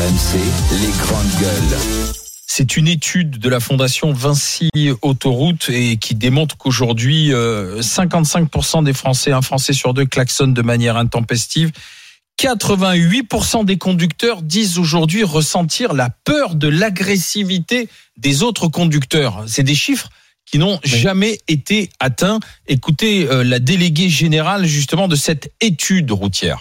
RMC, les grandes gueules. C'est une étude de la Fondation Vinci Autoroute et qui démontre qu'aujourd'hui, 55% des Français, un Français sur deux, klaxonnent de manière intempestive. 88% des conducteurs disent aujourd'hui ressentir la peur de l'agressivité des autres conducteurs. C'est des chiffres qui n'ont jamais été atteints. Écoutez la déléguée générale justement de cette étude routière.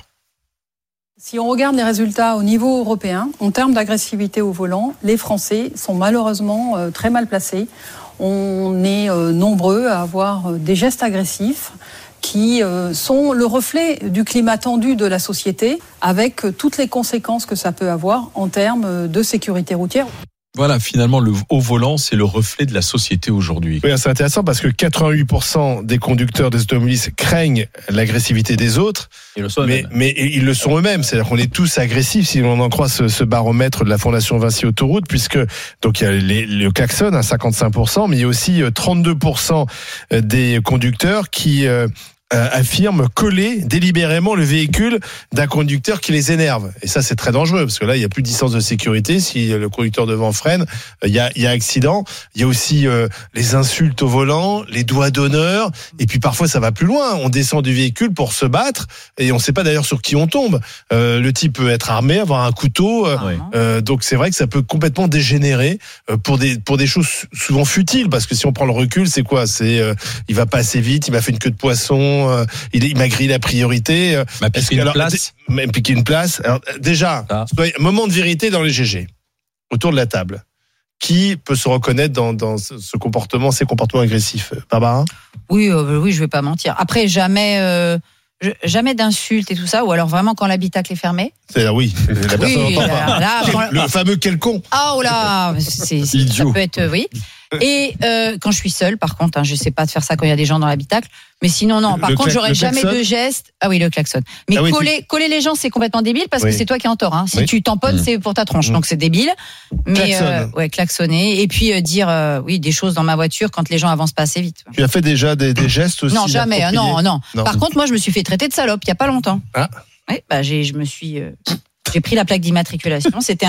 Si on regarde les résultats au niveau européen, en termes d'agressivité au volant, les Français sont malheureusement très mal placés. On est nombreux à avoir des gestes agressifs qui sont le reflet du climat tendu de la société, avec toutes les conséquences que ça peut avoir en termes de sécurité routière. Voilà, finalement, le haut volant, c'est le reflet de la société aujourd'hui. Oui, c'est intéressant parce que 88% des conducteurs des automobilistes craignent l'agressivité des autres, mais ils le sont eux-mêmes. C'est-à-dire qu'on est tous agressifs si on en croit ce baromètre de la Fondation Vinci Autoroute, puisque donc il y a le klaxon à 55%, mais il y a aussi 32% des conducteurs qui affirment coller délibérément le véhicule d'un conducteur qui les énerve. Et ça, c'est très dangereux, parce que là, il n'y a plus de distance de sécurité. Si le conducteur devant freine, il y a accident. Il y a aussi les insultes au volant, les doigts d'honneur. Et puis parfois, ça va plus loin. On descend du véhicule pour se battre, et on ne sait pas d'ailleurs sur qui on tombe. Le type peut être armé, avoir un couteau. Donc c'est vrai que ça peut complètement dégénérer pour des choses souvent futiles, parce que si on prend le recul, c'est quoi ? Il va pas assez vite, il m'a fait une queue de poisson, il m'a grillé la priorité. M'a piqué une place. Alors, déjà, moment de vérité dans les GG, autour de la table. Qui peut se reconnaître dans ce comportement, ces comportements agressifs, Barbara ? Oui, je vais pas mentir. Après, jamais d'insultes et tout ça, ou alors vraiment quand l'habitacle est fermé. Oui, la personne n'entend pas. Le fameux quel con. Ah, oh là, ça peut être, oui. Et quand je suis seule, par contre, je sais pas de faire ça quand il y a des gens dans l'habitacle. Mais sinon, non. Par contre, j'aurais jamais de geste. Ah oui, le klaxon. Mais coller les gens, c'est complètement débile parce que c'est toi qui es en tort. Si tu tamponnes, c'est pour ta tronche. Donc c'est débile. Mais klaxonner. Et puis dire des choses dans ma voiture quand les gens avancent pas assez vite. Tu as fait déjà des gestes aussi? Non, jamais. Non. Par contre, moi, je me suis fait traiter de salope il y a pas longtemps. Ah. Oui, j'ai pris la plaque d'immatriculation. C'était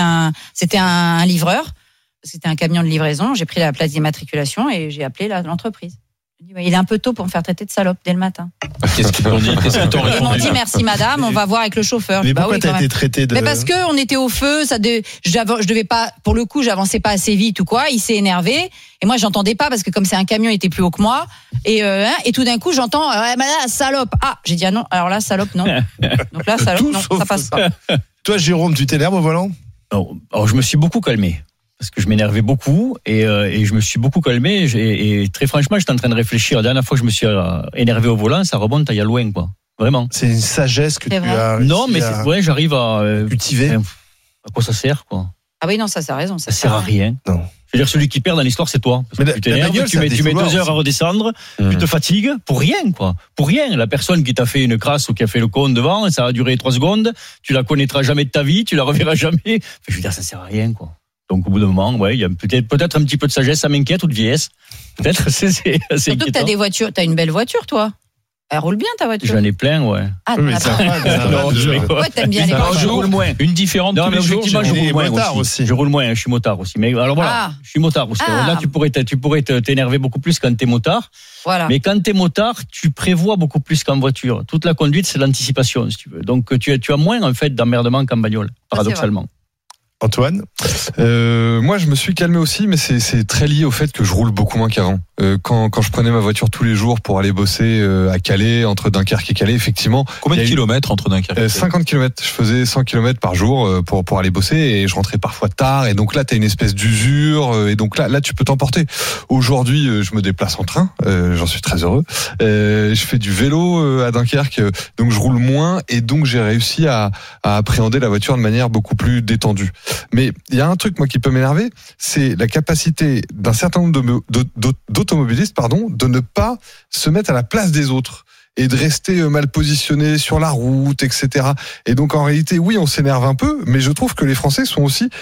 un livreur. C'était un camion de livraison. J'ai pris la plaque d'immatriculation et j'ai appelé l'entreprise. Il est un peu tôt pour me faire traiter de salope dès le matin. Qu'est-ce qu'ils t'ont dit? Ils m'ont dit merci madame, on va voir avec le chauffeur. Mais pourquoi t'as été traité de... Mais parce que on était au feu, je devais pas, pour le coup, j'avançais pas assez vite ou quoi. Il s'est énervé et moi j'entendais pas parce que comme c'est un camion, il était plus haut que moi et tout d'un coup j'entends salope. Ah, j'ai dit non. Alors là salope non. Donc là salope non, ça passe pas. Toi Jérôme, tu t'énerves au volant? Non, alors je me suis beaucoup calmé. Parce que je m'énervais beaucoup et je me suis beaucoup calmé et très franchement j'étais en train de réfléchir. La dernière fois que je me suis énervé au volant, ça remonte à il y a loin quoi. Vraiment. C'est une sagesse que tu as. Non mais j'arrive à cultiver. À quoi ça sert quoi? Ah oui non ça a raison. Ça sert à rien. Non. Je veux dire celui qui perd dans l'histoire c'est toi. Parce que tu t'énerves, tu mets 2 heures à redescendre, tu te fatigues pour rien quoi. Pour rien. La personne qui t'a fait une crasse ou qui a fait le con devant, ça a duré 3 secondes. Tu la connaîtras jamais de ta vie, tu la reverras jamais. Je veux dire ça sert à rien quoi. Donc au bout d'un moment, il y a peut-être un petit peu de sagesse, ça m'inquiète, ou de vieillesse. Peut-être, c'est surtout que t'as des voitures, t'as une belle voiture, toi. Elle roule bien ta voiture. J'en ai plein, ouais. Ah, t'aimes bien les voitures. Je roule moins. Une différente tous les jours. Je roule moins aussi. Je roule moins, je suis motard aussi. Mais alors voilà, je suis motard aussi. Là, tu pourrais t'énerver beaucoup plus quand t'es motard. Voilà. Mais quand t'es motard, tu prévois beaucoup plus qu'en voiture. Toute la conduite, c'est l'anticipation, si tu veux. Donc tu as moins en fait d'emmerdement qu'en bagnole, paradoxalement. Antoine, moi je me suis calmé aussi, mais c'est très lié au fait que je roule beaucoup moins qu'avant. Quand je prenais ma voiture tous les jours pour aller bosser à Calais, entre Dunkerque et Calais, effectivement. Combien de kilomètres entre Dunkerque et 50 km. Je faisais 100 km par jour pour aller bosser et je rentrais parfois tard. Et donc là, t'as une espèce d'usure. Et donc là, tu peux t'emporter. Aujourd'hui, je me déplace en train. J'en suis très heureux. Je fais du vélo à Dunkerque, donc je roule moins et donc j'ai réussi à appréhender la voiture de manière beaucoup plus détendue. Mais il y a un truc moi qui peut m'énerver, c'est la capacité d'un certain nombre d'automobilistes, de ne pas se mettre à la place des autres et de rester mal positionné sur la route, etc. Et donc en réalité, oui, on s'énerve un peu, mais je trouve que les Français sont aussi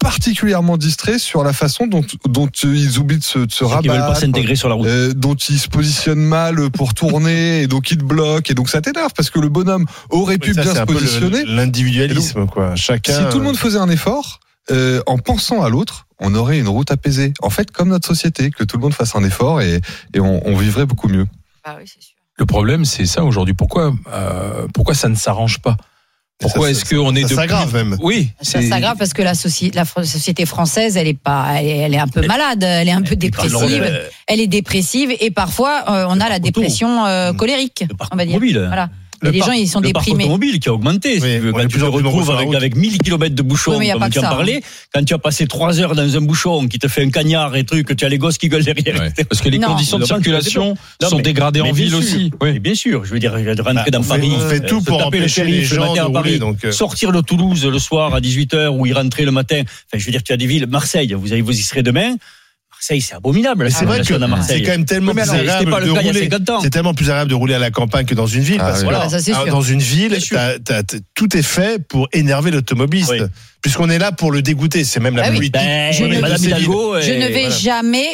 particulièrement distraits sur la façon dont ils oublient de se rabattre. Ils veulent pas s'intégrer sur la route. Dont ils se positionnent mal pour tourner et donc ils te bloquent et donc ça t'énerve parce que le bonhomme aurait pu bien se positionner. L'individualisme, quoi. Chacun. Si tout le monde faisait un effort, en pensant à l'autre, on aurait une route apaisée. En fait, comme notre société, que tout le monde fasse un effort et on vivrait beaucoup mieux. Ah oui, c'est sûr. Le problème, c'est ça aujourd'hui. Pourquoi ça ne s'arrange pas? Pourquoi est-ce qu'on est de s'aggrave même? Oui, ça s'aggrave parce que la société française, elle est un peu malade, elle est un peu dépressive, elle est dépressive et parfois on a la dépression colérique, on va dire. Voilà. Les gens, ils sont déprimés. Le parc automobile qui a augmenté. Quand tu te retrouves avec 1000 km de bouchons, comme tu en parlais, quand tu as passé 3 heures dans un bouchon qui te fait un cagnard et truc, tu as les gosses qui gueulent derrière. Ouais. Parce que les conditions de circulation sont dégradées en ville aussi. Oui, bien sûr. Je veux dire, rentrer dans Paris. On fait tout pour empêcher les gens de rouler. Sortir de Toulouse le soir à 18h ou y rentrer le matin. Enfin, je veux dire, tu as des villes, Marseille, vous y serez demain. Marseille, c'est abominable. Mais c'est vrai que c'est quand même tellement plus agréable de rouler. C'est tellement plus agréable de rouler à la campagne que dans une ville. Parce que dans une ville, tout est fait pour énerver l'automobiliste. Oui. Puisqu'on est là pour le dégoûter, c'est même la politique. Madame Hidalgo, je ne vais jamais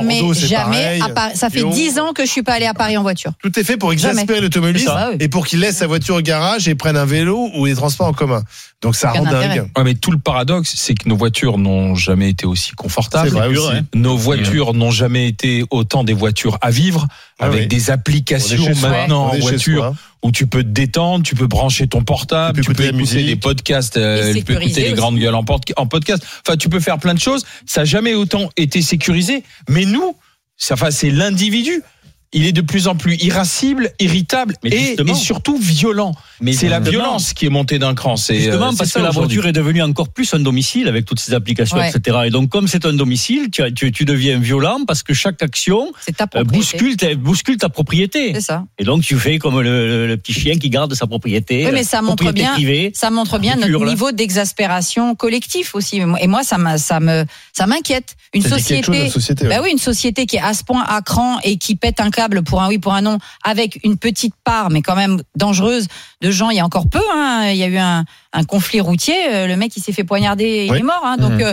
à Paris. Ça fait 10 ans que je suis pas allé à Paris en voiture. Tout est fait pour exaspérer l'automobiliste et pour qu'il laisse sa voiture au garage et prenne un vélo ou les transports en commun. Donc ça rend dingue. Ouais, mais tout le paradoxe, c'est que nos voitures n'ont jamais été aussi confortables. C'est vrai aussi. Nos voitures n'ont jamais été autant des voitures à vivre, avec des applications maintenant en voiture où tu peux te détendre, tu peux brancher ton portable, tu peux écouter des podcasts, tu peux écouter les grandes gueules en podcast. Enfin, tu peux faire plein de choses. Ça n'a jamais autant été sécurisé. Mais nous, c'est l'individu. Il est de plus en plus irascible, irritable et surtout violent. Mais c'est la violence qui est montée d'un cran. Justement parce que la voiture est devenue encore plus un domicile avec toutes ces applications, etc. Et donc, comme c'est un domicile, tu deviens violent parce que chaque action bouscule ta propriété. C'est ça. Et donc, tu fais comme le petit chien qui garde sa propriété. Oui, mais ça montre bien notre niveau d'exaspération collectif aussi. Et moi, ça m'inquiète. Une société qui est à ce point à cran et qui pète un câble pour un oui, pour un non, avec une petite part, mais quand même dangereuse, de gens. Il y a encore peu, il y a eu un conflit routier. Le mec, il s'est fait poignarder, il est mort. Donc,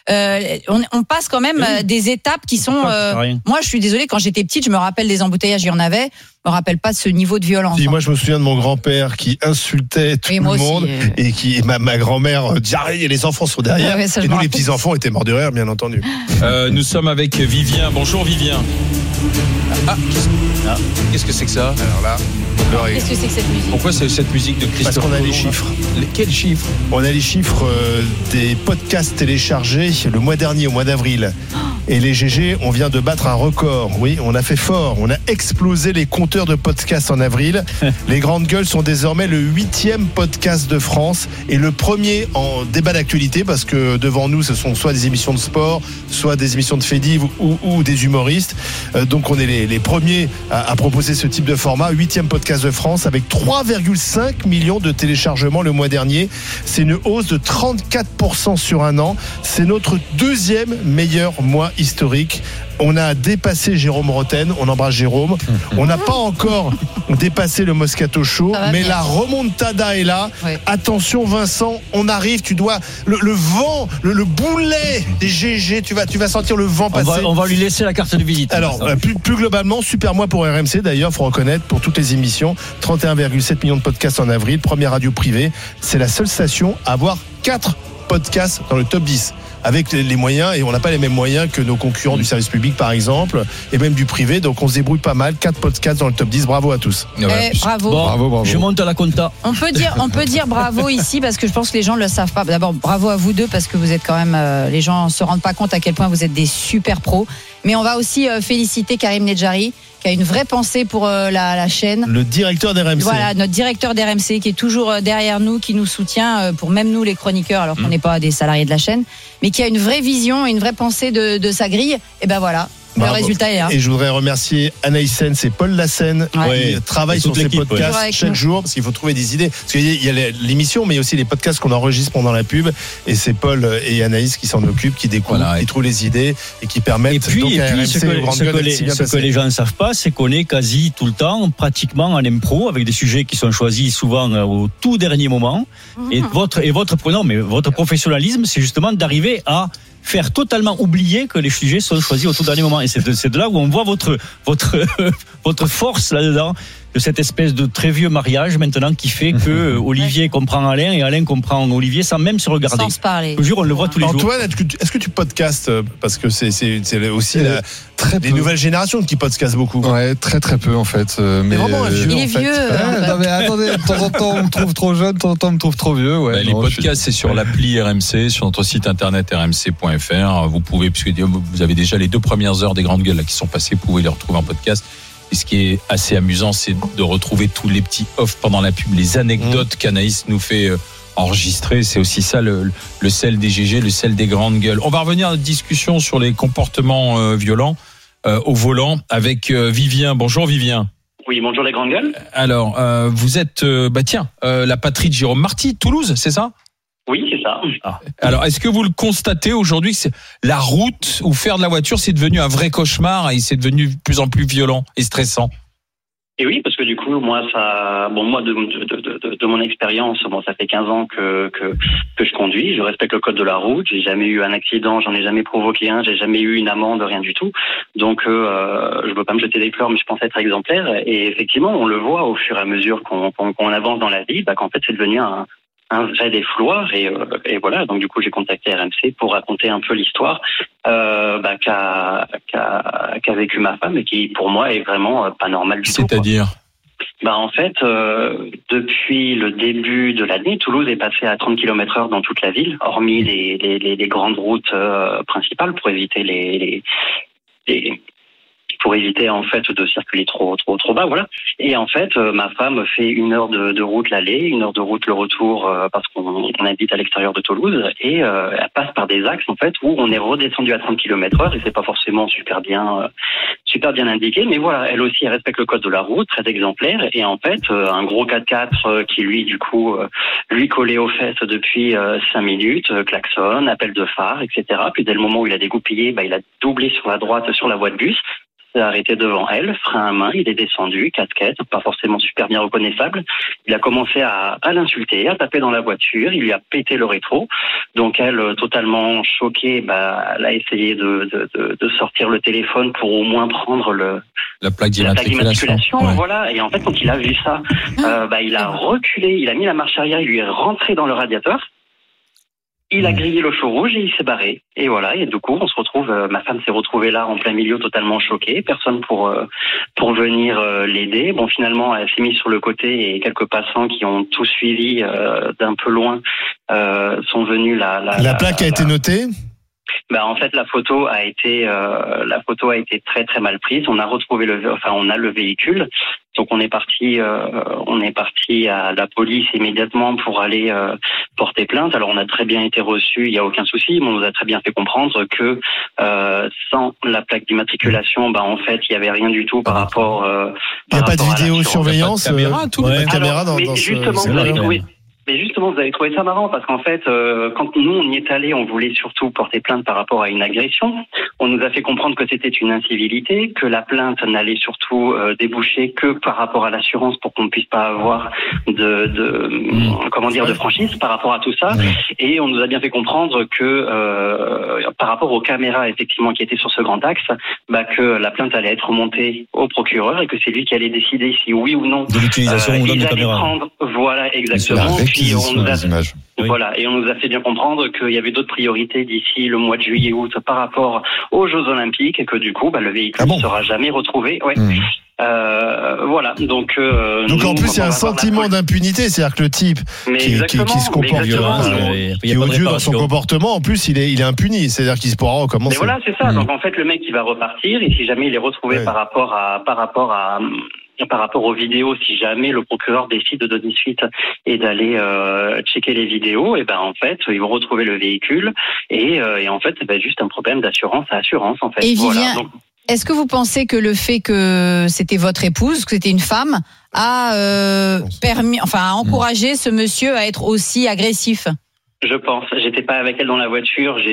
on passe quand même des étapes qui sont. Moi, je suis désolée. Quand j'étais petite, je me rappelle des embouteillages, il y en avait. Je me rappelle pas de ce niveau de violence. Moi, je me souviens de mon grand-père qui insultait tout le monde et qui ma grand-mère disait les enfants sont derrière. Et nous, les petits enfants étaient morts de rire, bien entendu. Nous sommes avec Vivien. Bonjour Vivien. Qu'est-ce que c'est que ça? Alors là. Qu'est-ce que c'est que cette musique? Pourquoi c'est cette musique de Christophe? Parce qu'on a les chiffres. Quels chiffres? On a les chiffres des podcasts téléchargés le mois dernier, au mois d'avril. Et les GG, on vient de battre un record. Oui, on a fait fort. On a explosé les compteurs de podcasts en avril. Les Grandes Gueules sont désormais le 8e podcast de France et le premier en débat d'actualité parce que devant nous, ce sont soit des émissions de sport, soit des émissions de faits divers ou des humoristes. Donc on est les premiers à proposer ce type de format. 8e podcast de France avec 3,5 millions de téléchargements le mois dernier. C'est une hausse de 34% sur un an. C'est notre 2e meilleur mois historique. On a dépassé Jérôme Rotten, on embrasse Jérôme. On n'a pas encore dépassé le Moscato Show, mais la remontada est là. Oui. Attention Vincent, on arrive, tu dois le vent, le boulet des GG, tu vas sentir le vent passer. On va lui laisser la carte de visite. Alors, plus globalement, super mois pour RMC d'ailleurs, faut reconnaître, pour toutes les émissions, 31,7 millions de podcasts en avril, première radio privée. C'est la seule station à avoir 4 podcasts dans le top 10. Avec les moyens, et on n'a pas les mêmes moyens que nos concurrents du service public par exemple, et même du privé, donc on se débrouille pas mal. 4 podcasts dans le top 10, bravo à tous. Bravo. Bravo. Je monte à la compta. On peut dire bravo ici parce que je pense que les gens ne le savent pas. D'abord bravo à vous deux parce que vous êtes quand même, les gens ne se rendent pas compte à quel point vous êtes des super pros. Mais on va aussi féliciter Karim Nedjari qui a une vraie pensée pour la chaîne. Le directeur d'RMC. Voilà, notre directeur d'RMC qui est toujours derrière nous, qui nous soutient pour même nous les chroniqueurs, alors qu'on n'est pas des salariés de la chaîne, mais qui a une vraie vision et une vraie pensée de sa grille. Et ben voilà, Le résultat est là. Et je voudrais remercier Anaïs Sens et Paul Lassène qui travaillent sur ces podcasts chaque jour, parce qu'il faut trouver des idées. Parce qu'il y a l'émission, mais il y a aussi les podcasts qu'on enregistre pendant la pub. Et c'est Paul et Anaïs qui s'en occupent, qui découvrent, qui trouvent les idées et qui permettent ce que les gens ne savent pas, c'est qu'on est quasi tout le temps, pratiquement en impro, avec des sujets qui sont choisis souvent au tout dernier moment. Et votre professionnalisme, c'est justement d'arriver à faire totalement oublier que les sujets sont choisis au tout dernier moment. Et c'est de là où on voit votre force là-dedans, de cette espèce de très vieux mariage maintenant qui fait que Olivier comprend Alain et Alain comprend Olivier sans même se regarder. Sans se parler. Je vous jure, on le voit tous les jours. Antoine, est-ce que tu podcastes? Parce que c'est aussi les nouvelles générations qui podcastent beaucoup. Ouais, très très peu en fait. Mais vraiment un vieux. Il est vieux. Non mais attendez, de temps en temps on me trouve trop jeune, de temps en temps on me trouve trop vieux. Ouais, les podcasts, c'est sur l'appli RMC, sur notre site internet rmc.fr. Vous pouvez, puisque vous avez déjà les 2 premières heures des grandes gueules là, qui sont passées, vous pouvez les retrouver en podcast. Et ce qui est assez amusant, c'est de retrouver tous les petits off pendant la pub, les anecdotes qu'Anaïs nous fait enregistrer. C'est aussi ça le sel des GG, le sel des grandes gueules. On va revenir à notre discussion sur les comportements violents au volant avec Vivien. Bonjour Vivien. Oui, bonjour les grandes gueules. Alors, vous êtes la patrie de Jérôme Marty, Toulouse, c'est ça ? Oui, c'est ça. Alors, est-ce que vous le constatez aujourd'hui que la route ou faire de la voiture, c'est devenu un vrai cauchemar et c'est devenu de plus en plus violent et stressant? Et oui, parce que du coup, moi, de mon expérience, ça fait 15 ans que je conduis. Je respecte le code de la route. J'ai jamais eu un accident, j'en ai jamais provoqué un, j'ai jamais eu une amende, rien du tout. Donc, je veux pas me jeter des fleurs, mais je pense être exemplaire. Et effectivement, on le voit au fur et à mesure qu'on avance dans la vie, qu'en fait, c'est devenu un vrai défouloir et voilà. Donc du coup j'ai contacté RMC pour raconter un peu l'histoire qu'a vécu ma femme et qui pour moi est vraiment pas normale du tout. C'est-à-dire en fait, depuis le début de l'année, Toulouse est passé à 30 km/h dans toute la ville, hormis les grandes routes principales pour éviter pour éviter en fait de circuler trop bas, voilà. Et en fait, ma femme fait 1 heure de route l'aller, 1 heure de route le retour parce qu'on habite à l'extérieur de Toulouse et elle passe par des axes en fait où on est redescendu à 30 km/h et c'est pas forcément super bien indiqué, mais voilà, elle aussi elle respecte le code de la route, très exemplaire et en fait un gros 4x4 qui lui du coup lui collait aux fesses depuis 5 minutes, klaxon, appel de phare, etc. Puis dès le moment où il a dégoupillé, il a doublé sur la droite sur la voie de bus. S'est arrêté devant elle, frein à main, il est descendu, casquette, pas forcément super bien reconnaissable. Il a commencé à l'insulter, à taper dans la voiture, il lui a pété le rétro. Donc elle, totalement choquée, elle a essayé de sortir le téléphone pour au moins prendre la plaque d'immatriculation. Ouais. Voilà. Et en fait, quand il a vu ça, il a reculé, il a mis la marche arrière, il lui est rentré dans le radiateur. Il a grillé le feu rouge et il s'est barré. Et voilà. Et du coup, on se retrouve. Ma femme s'est retrouvée là en plein milieu, totalement choquée. Personne pour venir l'aider. Bon, finalement, elle s'est mise sur le côté et quelques passants qui ont tout suivi d'un peu loin sont venus. La plaque a été notée. En fait, la photo a été très très mal prise. On a retrouvé on a le véhicule. Donc on est parti à la police immédiatement pour aller porter plainte. Alors on a très bien été reçus, il y a aucun souci, mais on nous a très bien fait comprendre que sans la plaque d'immatriculation, en fait il y avait rien du tout par rapport. Il n'y a pas de vidéosurveillance, caméra, tout. Ouais. Caméra dans justement, vous avez trouvé. Mais justement, vous avez trouvé ça marrant parce qu'en fait, quand nous on y est allés, on voulait surtout porter plainte par rapport à une agression. On nous a fait comprendre que c'était une incivilité, que la plainte n'allait surtout déboucher que par rapport à l'assurance pour qu'on ne puisse pas avoir de franchise par rapport à tout ça. Et on nous a bien fait comprendre que par rapport aux caméras effectivement qui étaient sur ce grand axe, que la plainte allait être remontée au procureur et que c'est lui qui allait décider si oui ou non de l'utilisation ou non des caméras. Voilà, exactement. Puis on nous a voilà, et on nous a fait bien comprendre qu'il y avait d'autres priorités d'ici le mois de juillet-août par rapport aux Jeux Olympiques et que du coup, le véhicule ne sera jamais retrouvé. Ouais. Voilà. Donc en plus, il y a un sentiment d'impunité, c'est-à-dire que le type qui se comporte qui est odieux dans son comportement, en plus, il est impuni, c'est-à-dire qu'il se pourra recommencer. Mais voilà, c'est ça. Donc en fait, le mec, il va repartir et si jamais il est retrouvé par rapport aux vidéos, si jamais le procureur décide de donner suite et d'aller checker les vidéos, et en fait, ils vont retrouver le véhicule et en fait, c'est juste un problème d'assurance à assurance en fait. Et voilà. est-ce que vous pensez que le fait que c'était votre épouse, que c'était une femme, a encouragé ce monsieur à être aussi agressif? Je pense. J'étais pas avec elle dans la voiture. Elle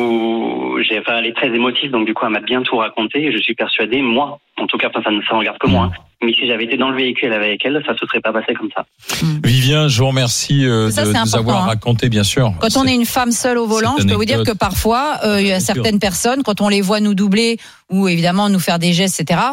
est très émotive, donc du coup, elle m'a bien tout raconté. Et je suis persuadé, moi, en tout cas, ça ne regarde que moi. Mais si j'avais été dans le véhicule avec elle, ça se serait pas passé comme ça. Vivien, je vous remercie de nous avoir raconté, bien sûr. Quand on est une femme seule au volant, je peux vous dire que parfois, il y a certaines personnes, quand on les voit nous doubler ou évidemment nous faire des gestes, etc.,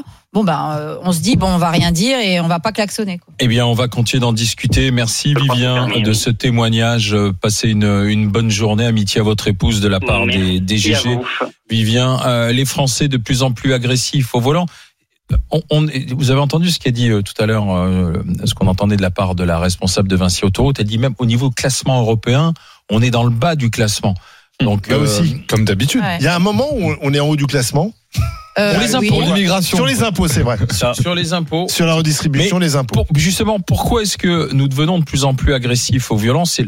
on se dit, on va rien dire et on va pas klaxonner, quoi. Eh bien, on va continuer d'en discuter. Merci, Vivien, de ce témoignage. Passez une bonne journée. Amitié à votre épouse de la part des GG. Vivien, les Français de plus en plus agressifs au volant. Vous avez entendu ce qu'a dit tout à l'heure, ce qu'on entendait de la part de la responsable de Vinci Autoroute. Elle dit même au niveau classement européen, on est dans le bas du classement. Donc là aussi, comme d'habitude. Ouais. Il y a un moment où on est en haut du classement. Les impôts, l'immigration. Sur les impôts, c'est vrai. Sur les impôts. Sur la redistribution des impôts. Justement, pourquoi est-ce que nous devenons de plus en plus agressifs au volant? C'est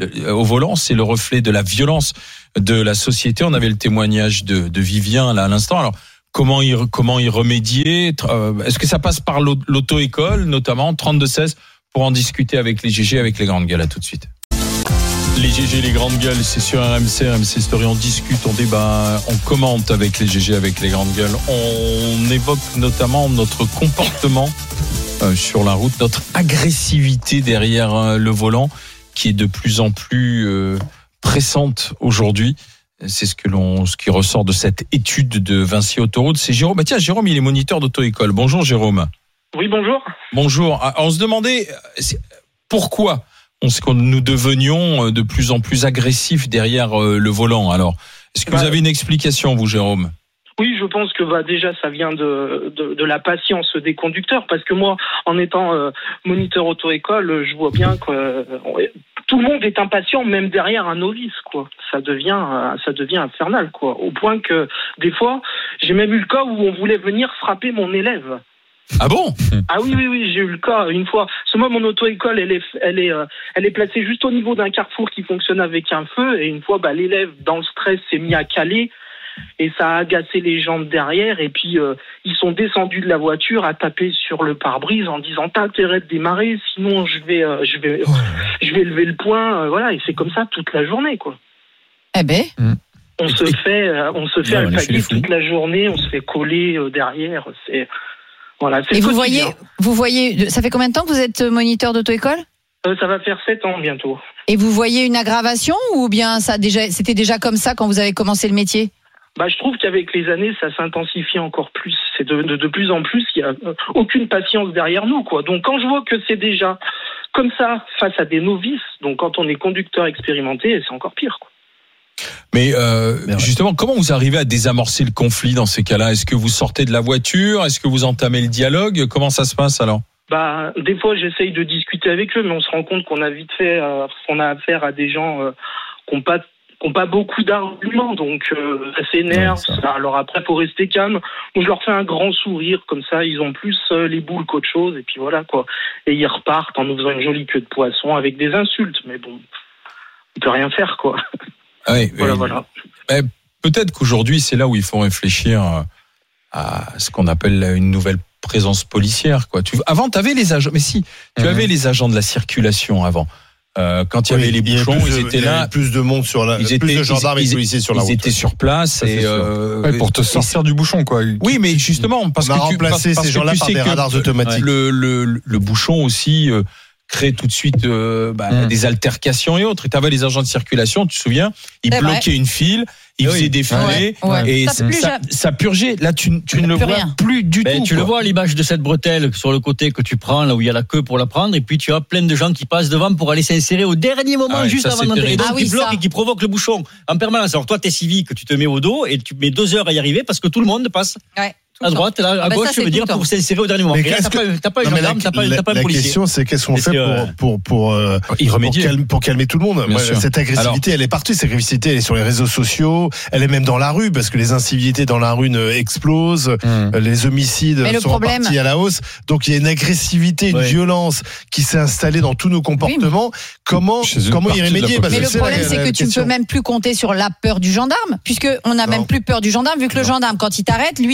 le reflet de la violence de la société. On avait le témoignage de Vivien là à l'instant. Alors, comment y remédier? Est-ce que ça passe par l'auto-école, notamment 32-16, pour en discuter avec les GG, avec les grandes gueules? À tout de suite. Les GG, les grandes gueules, c'est sur RMC Story, on discute, on débat, on commente avec les GG, avec les grandes gueules. On évoque notamment notre comportement sur la route, notre agressivité derrière le volant, qui est de plus en plus pressante aujourd'hui. C'est ce qui ressort de cette étude de Vinci Autoroute. C'est Jérôme. Tiens, Jérôme, il est moniteur d'auto-école. Bonjour, Jérôme. Oui, bonjour. Bonjour. On se demandait pourquoi nous devenions de plus en plus agressifs derrière le volant. Alors, est-ce que vous avez une explication, vous, Jérôme? Oui, je pense que déjà ça vient de la patience des conducteurs, parce que moi, en étant moniteur auto-école, je vois bien que tout le monde est impatient, même derrière un novice, quoi. Ça devient infernal, quoi. Au point que des fois, j'ai même eu le cas où on voulait venir frapper mon élève. Ah bon? Ah oui, j'ai eu le cas une fois. Moi, mon auto-école, elle est placée juste au niveau d'un carrefour qui fonctionne avec un feu, et une fois, l'élève, dans le stress, s'est mis à caler, et ça a agacé les gens de derrière, et puis ils sont descendus de la voiture à taper sur le pare-brise en disant t'as intérêt de démarrer, sinon je vais lever le poing, voilà, et c'est comme ça toute la journée, quoi. Eh ben. On se fait alpaguer toute la journée, on se fait coller derrière, c'est voilà. C'est. Et vous voyez, ça fait combien de temps que vous êtes moniteur d'auto-école? Ça va faire 7 ans bientôt. Et vous voyez une aggravation, ou bien c'était déjà comme ça quand vous avez commencé le métier? Je trouve qu'avec les années, ça s'intensifie encore plus. C'est de plus en plus, il n'y a aucune patience derrière nous, quoi. Donc quand je vois que c'est déjà comme ça face à des novices, donc quand on est conducteur expérimenté, c'est encore pire, quoi. Mais justement, comment vous arrivez à désamorcer le conflit dans ces cas-là? Est-ce que vous sortez de la voiture? Est-ce que vous entamez le dialogue? Comment ça se passe alors? Des fois, j'essaye de discuter avec eux, mais on se rend compte qu'on a vite fait, qu'on a affaire à des gens qui n'ont pas beaucoup d'arguments, donc ça s'énerve. Alors après, faut rester calme. Donc, je leur fais un grand sourire, comme ça, ils ont plus les boules qu'autre chose, et puis voilà, quoi. Et ils repartent en nous faisant une jolie queue de poisson avec des insultes, mais bon, on peut rien faire, quoi. Oui, voilà. Peut-être qu'aujourd'hui, c'est là où il faut réfléchir à ce qu'on appelle une nouvelle présence policière, quoi. Avant, tu avais les agents, mais si, tu avais les agents de la circulation avant. Quand il y avait les bouchons, ils étaient là. Il y avait plus de monde sur la, plus de gendarmes et de policiers sur la route. Ils étaient sur place pour te sortir du bouchon, quoi. Oui, mais justement, parce que remplacé ces gens-là par des radars automatiques. Le bouchon aussi crée tout de suite des altercations et autres. Et tu avais les agents de circulation, tu te souviens, ils bloquaient une file. Il faisait défiler et ça purgeait. Là, tu ne le vois plus du tout. Tu le vois à l'image de cette bretelle sur le côté que tu prends, là où il y a la queue pour la prendre, et puis tu as plein de gens qui passent devant pour aller s'insérer au dernier moment, juste avant d'entrer. Donc qui bloquent et qui provoquent le bouchon en permanence. Alors toi, t'es civique, tu te mets au dos et tu mets 2 heures à y arriver parce que tout le monde passe. Ouais. À droite, là, à gauche, je veux dire, pour s'insérer au dernier moment. Et là, t'as pas un gendarme, t'as pas un policier. La question, c'est qu'est-ce qu'on fait pour y remédier, pour calmer tout le monde. Cette agressivité, elle est partout. Cette agressivité, elle est sur les réseaux sociaux, elle est même dans la rue, parce que les incivilités dans la rue explosent, les homicides sont repartis à la hausse. Donc, il y a une agressivité, une violence qui s'est installée dans tous nos comportements. Comment y remédier? Mais le problème, c'est que tu ne peux même plus compter sur la peur du gendarme, puisque on n'a même plus peur du gendarme, vu que le gendarme, quand il t'arrête, lui-même, il est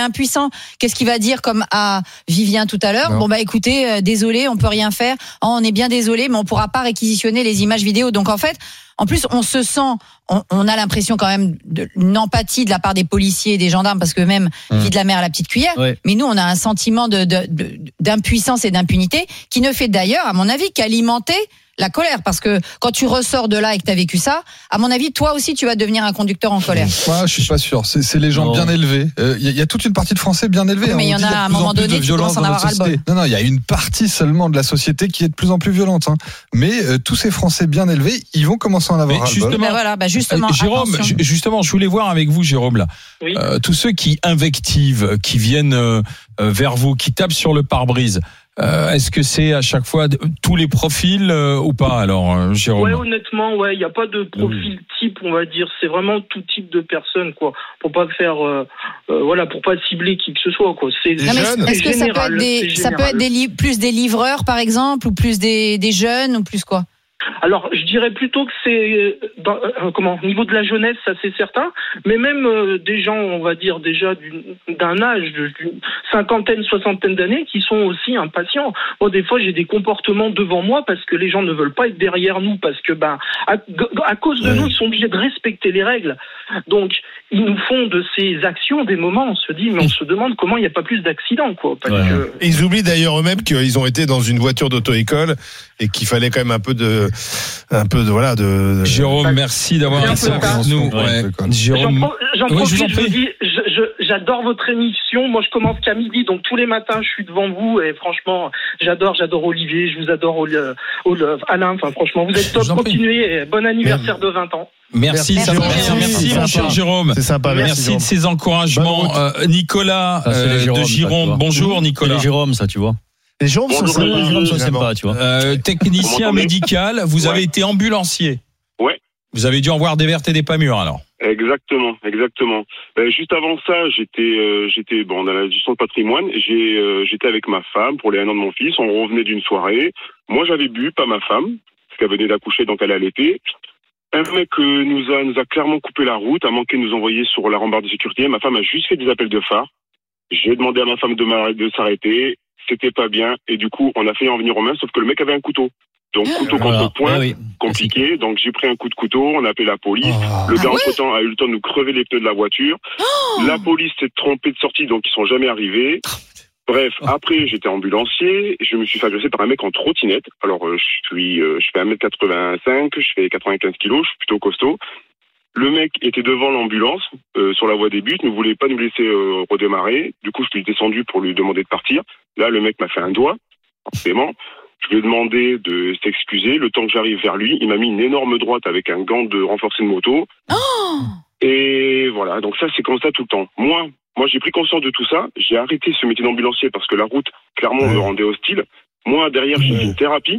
impuissant. Qu'est-ce qu'il va dire comme à Vivien tout à l'heure? Bon bah écoutez, désolé, on peut rien faire. On est bien désolé, mais on pourra pas réquisitionner les images vidéo. Donc en fait, en plus, on se sent, on a l'impression quand même d'une empathie de la part des policiers et des gendarmes, parce que même vie de la mère à la petite cuillère. Ouais. Mais nous, on a un sentiment d'impuissance et d'impunité qui ne fait d'ailleurs, à mon avis, qu'alimenter la colère, parce que quand tu ressors de là et que tu as vécu ça, à mon avis, toi aussi, tu vas devenir un conducteur en colère. Je suis pas sûr. C'est les gens bien élevés. Il y a toute une partie de Français bien élevés. Oui, mais il y en a à un moment donné, tu commences à en avoir ras-le-bol. Non, il y a une partie seulement de la société qui est de plus en plus violente. Mais tous ces Français bien élevés, ils vont commencer à en avoir ras-le-bol. Justement, Jérôme, justement, je voulais voir avec vous, Jérôme, là. Oui. Tous ceux qui invectivent, qui viennent vers vous, qui tapent sur le pare-brise. Est-ce que c'est à chaque fois tous les profils ou pas, alors, Jérôme? Ouais, honnêtement, il n'y a pas de profil type, on va dire. C'est vraiment tout type de personnes, quoi. Pour pas faire, pour pas cibler qui que ce soit, quoi. C'est général. Est-ce que ça peut être plus des livreurs, par exemple, ou plus des jeunes, ou plus quoi? Alors, je dirais plutôt que c'est au niveau de la jeunesse, ça c'est certain, mais même des gens, on va dire déjà d'un âge d'une cinquantaine, soixantaine d'années, qui sont aussi impatients. Moi, des fois, j'ai des comportements devant moi parce que les gens ne veulent pas être derrière nous, parce que à cause de nous, ils sont obligés de respecter les règles. Donc, ils nous font de ces actions des moments, on se dit, mais on se demande comment il n'y a pas plus d'accidents, quoi. Parce que... Ils oublient d'ailleurs eux-mêmes qu'ils ont été dans une voiture d'auto-école et qu'il fallait quand même un peu de Jérôme, merci d'avoir été avec nous. Jérôme, j'en profite, je vous dis, j'adore votre émission. Moi, je commence qu'à midi, donc tous les matins, je suis devant vous et franchement, j'adore Olivier, je vous adore Alain. Enfin, franchement, vous êtes top. Continuez. Et bon anniversaire de 20 ans. Merci, merci mon cher Jérôme. C'est sympa. Merci de ces encouragements. Nicolas de Gironde. Bonjour, Nicolas. Jérôme, ça, tu vois. Les Jérômes sont sympas, tu vois. Technicien médical, vous avez été ambulancier. Ouais. Vous avez dû en voir des vertes et des pas mûres, alors. Exactement. Juste avant ça, j'étais dans la gestion de patrimoine. J'étais avec ma femme pour les 1 an de mon fils. On revenait d'une soirée. Moi, j'avais bu, pas ma femme, parce qu'elle venait d'accoucher, donc elle allaitait. Un mec nous a clairement coupé la route, a manqué de nous envoyer sur la rambarde de sécurité. Ma femme a juste fait des appels de phare. J'ai demandé à ma femme de s'arrêter. C'était pas bien. Et du coup, on a fait en venir aux mains, sauf que le mec avait un couteau. Donc, couteau contre poing, compliqué. Donc, j'ai pris un coup de couteau, on a appelé la police. Le gars, entre-temps, a eu le temps de nous crever les pneus de la voiture. La police s'est trompée de sortie, donc ils sont jamais arrivés. Bref, après, j'étais ambulancier. Je me suis fait agresser par un mec en trottinette. Alors, je fais 1m85, je fais 95 kilos, je suis plutôt costaud. Le mec était devant l'ambulance, sur la voie des buts, ne voulait pas nous laisser redémarrer. Du coup, je suis descendu pour lui demander de partir. Là, le mec m'a fait un doigt, forcément. Je lui ai demandé de s'excuser. Le temps que j'arrive vers lui, il m'a mis une énorme droite avec un gant de renforcé de moto. Oh, et voilà, donc ça, c'est comme ça tout le temps. Moi, j'ai pris conscience de tout ça. J'ai arrêté ce métier d'ambulancier parce que la route, clairement, me rendait hostile. Moi, derrière, j'ai fait une thérapie.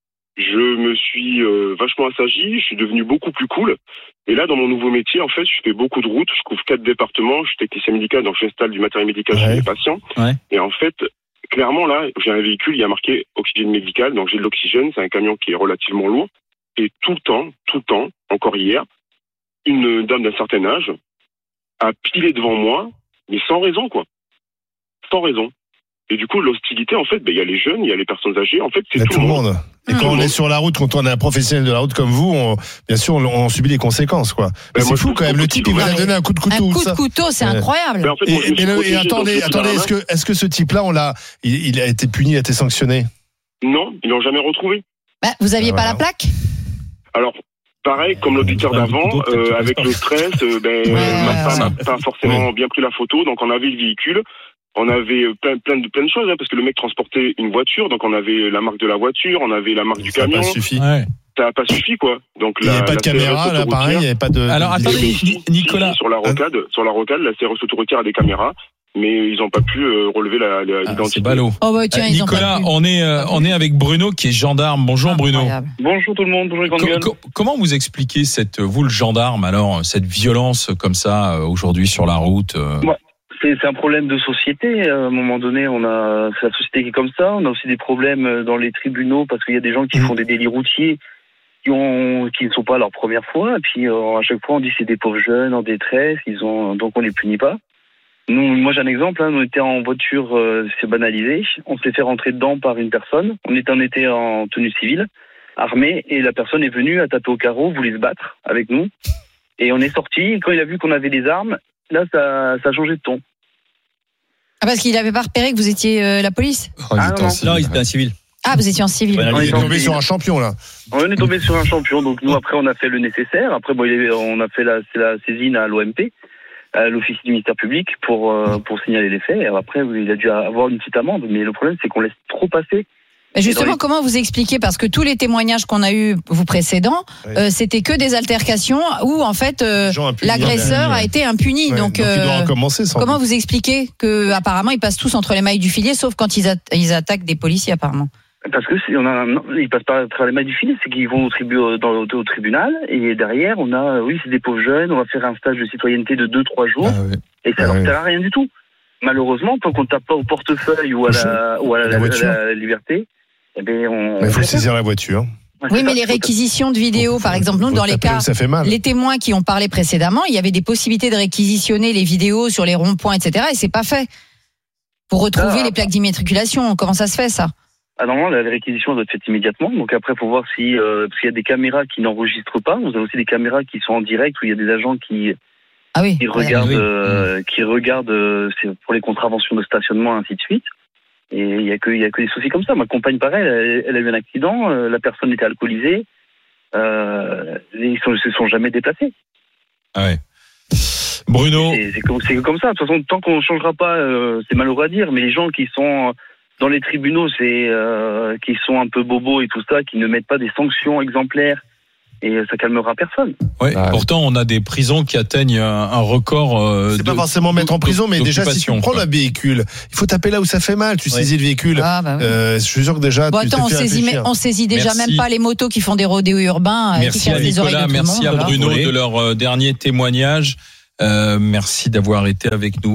Je me suis vachement assagi. Je suis devenu beaucoup plus cool. Et là, dans mon nouveau métier, en fait, je fais beaucoup de routes. Je couvre 4 départements. Je suis technicien médical, donc j'installe du matériel médical chez les patients. Ouais. Et en fait, clairement, là, j'ai un véhicule, il y a marqué oxygène médical. Donc j'ai de l'oxygène. C'est un camion qui est relativement lourd. Et tout le temps, encore hier, une dame d'un certain âge a pilé devant moi, mais sans raison, quoi. Sans raison. Et du coup, l'hostilité, en fait, il y a les jeunes, il y a les personnes âgées, en fait, c'est tout le monde. Et quand on est sur la route, quand on est un professionnel de la route comme vous, bien sûr, on subit les conséquences, quoi. Mais c'est fou quand même. Le type, il vous a donné un coup de couteau. Un coup de couteau, c'est incroyable. En fait, et attendez, est-ce que ce type-là, il a été puni, il a été sanctionné? Non, ils l'ont jamais retrouvé. Vous aviez pas la plaque? Alors, pareil, comme l'auditeur d'avant, avec le stress, ma femme n'a pas forcément bien pris la photo, donc on avait le véhicule. On avait plein de choses, parce que le mec transportait une voiture, donc on avait la marque de la voiture, on avait la marque du camion. Ça n'a pas suffi. Ça n'a pas suffi, quoi. Donc il n'y avait pas de caméra, là, pareil, il n'y avait pas de... Alors, attendez, Nicolas. Sur la rocade, la CRS autoroutière a des caméras, mais ils n'ont pas pu relever l'identité. C'est ballot. Tiens, Nicolas, on est avec Bruno, qui est gendarme. Bonjour, Bruno. Bonjour tout le monde, bonjour les grandes gueules. Comment vous expliquez vous, le gendarme, alors, cette violence comme ça, aujourd'hui, sur la route C'est un problème de société. À un moment donné, c'est la société qui est comme ça. On a aussi des problèmes dans les tribunaux parce qu'il y a des gens qui font des délits routiers qui ne sont pas leur première fois. Et puis à chaque fois, on dit que c'est des pauvres jeunes en détresse. Donc on les punit pas. Moi j'ai un exemple, on était en voiture, c'est banalisé, on s'est fait rentrer dedans par une personne, on était en tenue civile, armée, et la personne est venue à taper au carreau, voulait se battre avec nous, et on est sorti, et quand il a vu qu'on avait des armes, là ça a changé de ton. Ah, parce qu'il n'avait pas repéré que vous étiez la police? Non, il était en civil. Ah, vous étiez en civil. On est tombé sur un champion, là. On est tombé sur un champion, donc nous après on a fait le nécessaire, après on a fait la saisine à l'OMP, à l'officier du ministère public pour signaler les faits, et après il a dû avoir une petite amende, mais le problème c'est qu'on laisse trop passer. Justement, comment vous expliquez, parce que tous les témoignages qu'on a eus vous précédents, c'était que des altercations où en fait l'agresseur a été impuni. Donc il doit recommencer. Comment vous expliquez que apparemment ils passent tous entre les mailles du filet, sauf quand ils attaquent des policiers apparemment? Parce que ils passent pas à travers les mailles du filet, c'est qu'ils vont au tribunal, et derrière on a, c'est des pauvres jeunes, on va faire un stage de citoyenneté de 2-3 jours, et ça leur sert à rien du tout. Malheureusement, tant qu'on ne tape pas au portefeuille ou à la liberté, eh ben il faut saisir la voiture. Oui, mais les réquisitions de vidéos, par exemple, nous, dans les cas, les témoins qui ont parlé précédemment, il y avait des possibilités de réquisitionner les vidéos sur les ronds-points, etc., et c'est pas fait. Pour retrouver les plaques d'immatriculation, comment ça se fait, ça? Normalement, la réquisition doit être faite immédiatement. Donc après, il faut voir parce qu'il y a des caméras qui n'enregistrent pas. Vous avez aussi des caméras qui sont en direct où il y a des agents qui regardent, c'est pour les contraventions de stationnement, ainsi de suite. Et il y a que des soucis comme ça. Ma compagne, pareil, elle a eu un accident. La personne était alcoolisée. Ils se sont jamais déplacés. Ah ouais. Bruno. C'est comme ça. De toute façon, tant qu'on ne changera pas, c'est malheureux à dire, mais les gens qui sont dans les tribunaux, qui sont un peu bobos et tout ça, qui ne mettent pas des sanctions exemplaires, et ça calmera personne. Ouais, pourtant, on a des prisons qui atteignent un record. C'est pas forcément mettre en prison, mais déjà, si tu prends le véhicule, il faut taper là où ça fait mal. Tu saisis le véhicule. Je suis sûr que déjà. On saisit déjà même pas les motos qui font des rodéos urbains. Merci à Nicolas, merci à Bruno de leur dernier témoignage. Merci d'avoir été avec nous.